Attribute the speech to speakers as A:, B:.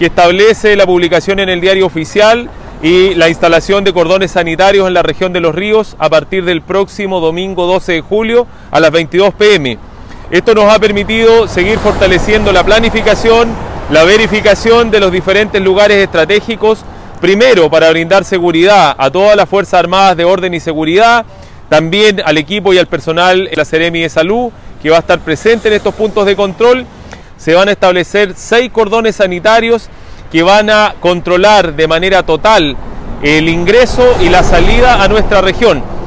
A: que establece la publicación en el Diario Oficial y la instalación de cordones sanitarios en la región de Los Ríos a partir del próximo domingo 12 de julio a las 22 p.m. Esto nos ha permitido seguir fortaleciendo la planificación, la verificación de los diferentes lugares estratégicos, primero para brindar seguridad a todas las Fuerzas Armadas de Orden y Seguridad, también al equipo y al personal de la Seremi de Salud, que va a estar presente en estos puntos de control. Se van a establecer 6 cordones sanitarios que van a controlar de manera total el ingreso y la salida a nuestra región.